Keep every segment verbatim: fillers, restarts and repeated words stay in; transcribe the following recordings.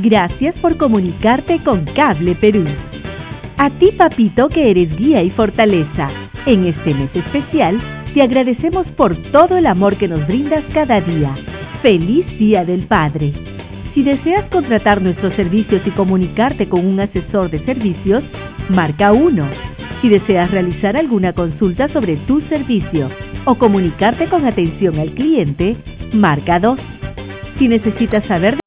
Gracias por comunicarte con Cable Perú. A ti, papito, que eres guía y fortaleza. En este mes especial, te agradecemos por todo el amor que nos brindas cada día. ¡Feliz Día del Padre! Si deseas contratar nuestros servicios y comunicarte con un asesor de servicios, marca uno. Si deseas realizar alguna consulta sobre tu servicio o comunicarte con atención al cliente, marca dos. Si necesitas saber...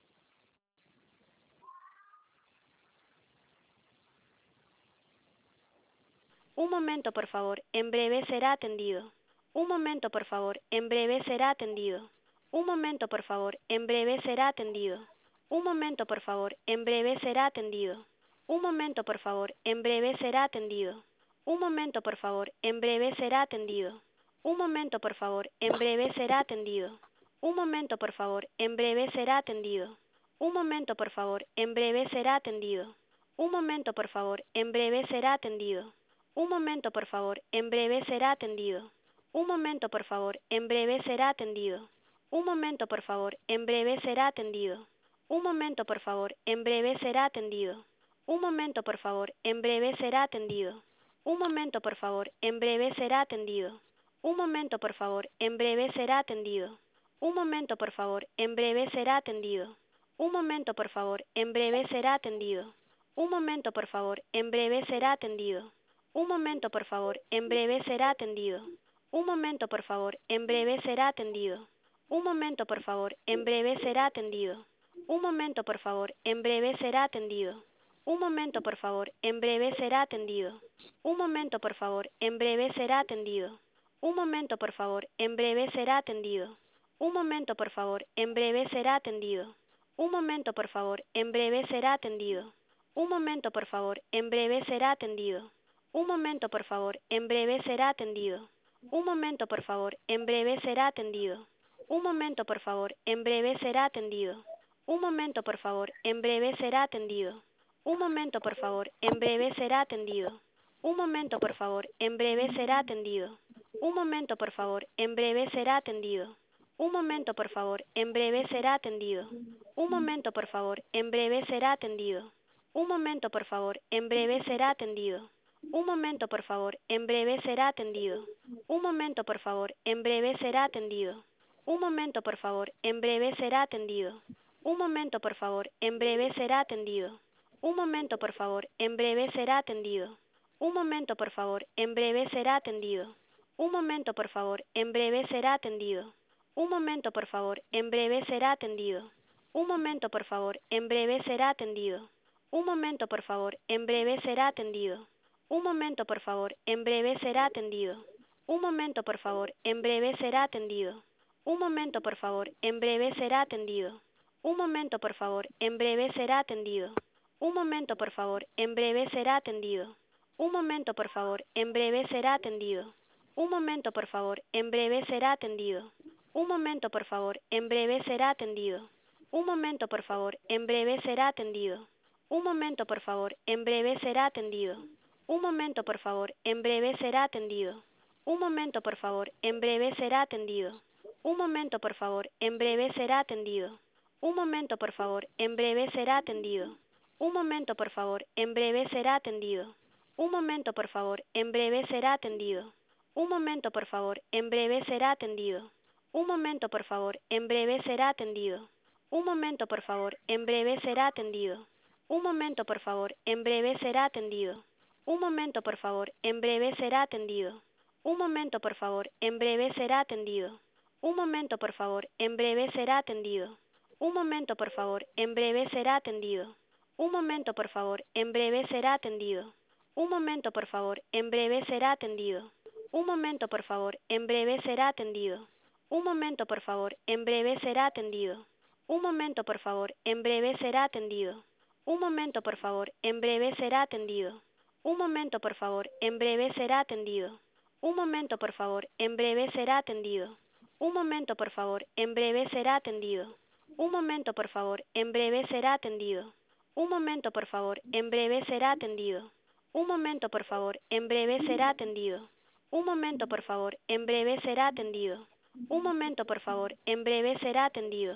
Un momento, por favor, en breve será atendido. Un momento, por favor, en breve será atendido. Un momento, por favor, en breve será atendido. Un momento, por favor, en breve será atendido. Un momento, por favor, en breve será atendido. Un momento, por favor, en breve será atendido. Un momento, por favor, en breve será atendido. Un momento, por favor, en breve será atendido. Un momento, por favor, en breve será atendido. Un momento, por favor, en breve será atendido. Un momento, por favor, en breve será atendido. Un momento, por favor, en breve será atendido. Un momento, por favor, en breve será atendido. Un momento, por favor, en breve será atendido. Un momento, por favor, en breve será atendido. Un momento, por favor, en breve será atendido. Un momento, por favor, en breve será atendido. Un momento, por favor, en breve será atendido. Un momento, por favor, en breve será atendido. Un momento, por favor, en breve será atendido. Un momento, por favor, en breve será atendido. Un momento, por favor, en breve será atendido. Un momento, por favor, en breve será atendido. Un momento, por favor, en breve será atendido. Un momento, por favor, en breve será atendido. Un momento, por favor, en breve será atendido. Un momento, por favor, en breve será atendido. Un momento, por favor, en breve será atendido. Un momento, por favor, en breve será atendido. Un momento, por favor, en breve será atendido. Un momento, por favor, en breve será atendido. Un momento, por favor, en breve será atendido. Un momento, por favor, en breve será atendido. Un momento, por favor, en breve será atendido. Un momento, por favor, en breve será atendido. Un momento, por favor, en breve será atendido. Un momento, por favor, en breve será atendido. Un momento, por favor, en breve será atendido. Un momento, por favor, en breve será atendido. Un momento, por favor, en breve será atendido. Un momento, por favor, en breve será atendido. Un momento, por favor, en breve será atendido. Un momento, por favor, en breve será atendido. Un momento, por favor, en breve será atendido. Un momento, por favor, en breve será atendido. Un momento, por favor, en breve será atendido. Un momento, por favor, en breve será atendido. Un momento, por favor, en breve será atendido. Un momento, por favor, en breve será atendido. Un momento, por favor, en breve será atendido. Un momento, por favor, en breve será atendido. Un momento, por favor, en breve será atendido. Un momento, por favor, en breve será atendido. Un momento, por favor, en breve será atendido. Un momento, por favor, en breve será atendido. Un momento, por favor, en breve será atendido. Un momento, por favor, en breve será atendido. Un momento, por favor, en breve será atendido. Un momento, por favor, en breve será atendido. Un momento, por favor, en breve será atendido. Un momento, por favor, en breve será atendido. Un momento, por favor, en breve será atendido. Un momento, por favor, en breve será atendido. Un momento, por favor, en breve será atendido. Un momento, por favor, en breve será atendido. Un momento, por favor, en breve será atendido. Un momento, por favor, en breve será atendido. Un momento, por favor, en breve será atendido. Un momento, por favor, en breve será atendido. Un momento, por favor, en breve será atendido. Un momento, por favor, en breve será atendido. Un momento, por favor, en breve será atendido. Un momento, por favor, en breve será atendido. Un momento, por favor, en breve será atendido. Un momento, por favor, en breve será atendido. Un momento, por favor, en breve será atendido. Un momento, por favor, en breve será atendido. Un momento, por favor, en breve será atendido. Un momento, por favor, en breve será atendido. Un momento, por favor, en breve será atendido. Un momento, por favor, en breve será atendido. Un momento, por favor, en breve será atendido. Un momento, por favor, en breve será atendido. Un momento, por favor, en breve será atendido. Un momento, por favor, en breve será atendido. Un momento, por favor, en breve será atendido. Un momento, por favor, en breve será atendido. Un momento, por favor, en breve será atendido.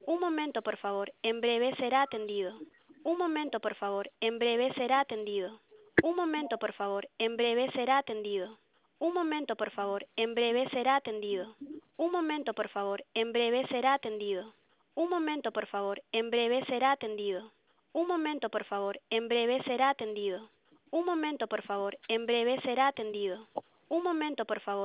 Un momento, por favor, en breve será atendido. Un momento, por favor, en breve será atendido. Un momento, por favor, en breve será atendido. Un momento, por favor, en breve será atendido. Un momento, por favor, en breve será atendido. Un momento, por favor, en breve será atendido. Un momento, por favor, en breve será atendido. Un momento, por favor, en breve será atendido. Un momento, por favor.